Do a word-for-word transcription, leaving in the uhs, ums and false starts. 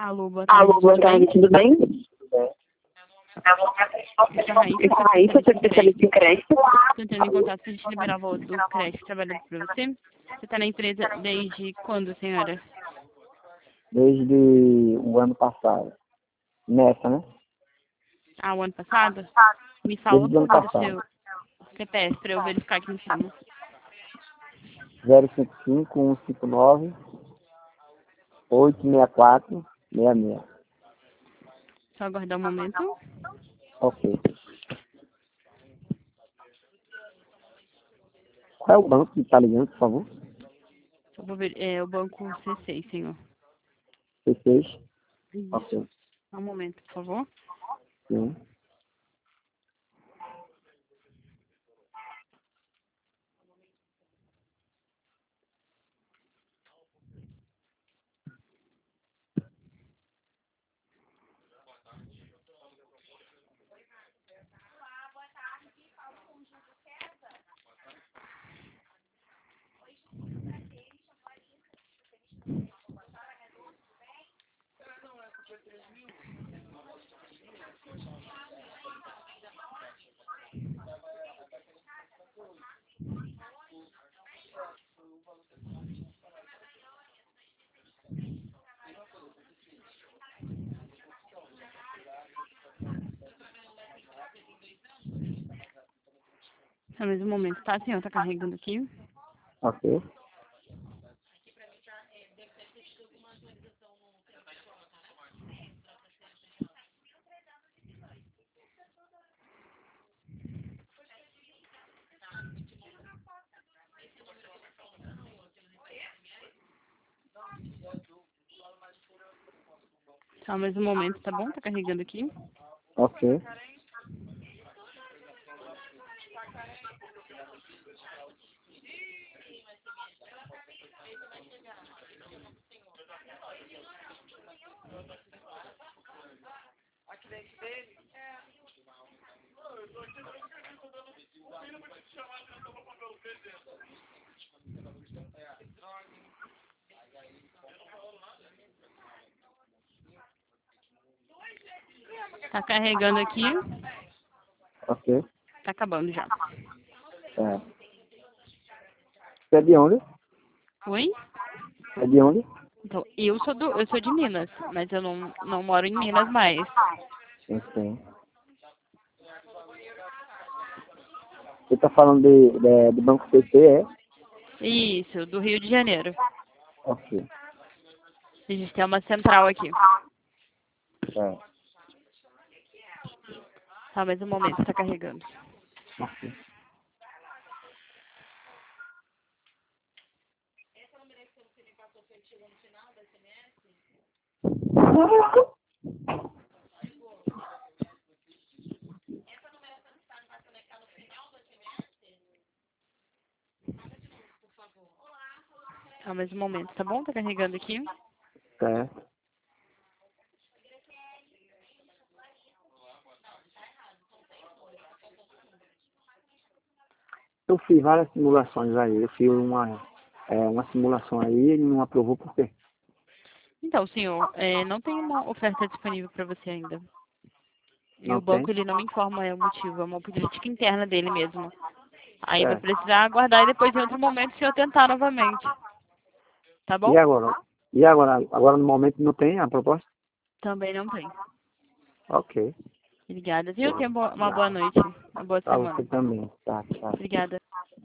Alô, boa tarde, Alô, boa tudo tarde, bem? tudo bem? Eu sou a Raíssa, Eu sou a Raíssa, sou especialista em crédito. estou entrando em contato para a gente liberar o valor do crédito trabalhando para você. Você está na empresa desde quando, senhora? Desde o ano passado. Nessa, né? Ah, o ano passado? Me fala, Desde o por ano favor, o seu passado. C P F para eu verificar aqui em cima. zero cinco cinco, um cinco nove, oito seis quatro, seis seis. Só aguardar um momento. Ok. Qual é o banco que está ligando, por favor? Só vou ver, é o banco C seis, senhor. C seis. Isso. Ok. Só um momento, por favor. Sim. Só mais um momento, tá, senhor? Tá carregando aqui. Ok. Só mais um momento, tá bom? Tá carregando aqui. Ok. Tá carregando aqui. Ok. Tá acabando já. É. Você é de onde? Oi? É de onde? Então, eu sou do, eu sou de Minas, mas eu não, não moro em Minas mais. Sim, sim. Você está falando de, de, do Banco C C, é? Isso, do Rio de Janeiro. Ok. A gente tem uma central aqui. É. Tá, mais um momento, tá carregando. Ok. Tá, mais um momento, tá bom? Tá carregando aqui. Certo. Eu fiz várias simulações aí. Eu fiz uma, é, uma simulação aí e ele não aprovou por quê? Então, senhor, é, não tem uma oferta disponível para você ainda. E Não o tem? banco, ele não me informa é, o motivo, é uma política interna dele mesmo. Aí vai Certo. precisar aguardar e depois, em outro momento, o senhor tentar novamente. Tá bom? E agora? E agora? Agora no momento não tem a proposta? Também não tem. Ok. Obrigada, viu? Tenha bo- uma boa noite, uma boa Pra você semana. também. Tá, tá. Obrigada.